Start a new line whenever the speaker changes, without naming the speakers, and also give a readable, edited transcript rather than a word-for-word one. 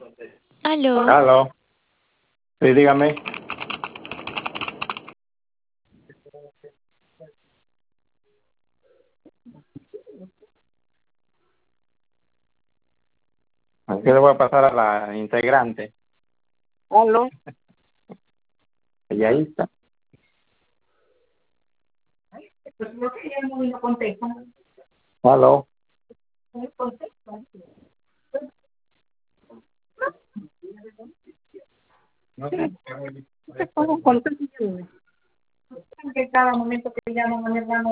Aló,
Aló, sí, dígame. Aquí le voy a pasar a la integrante. Aló. Y ahí está.
Pues creo que ella no contesta.
Aló.
No contesta.
No
Sí,
sé.
no te pongo contesta. Que cada momento que llaman a mi hermano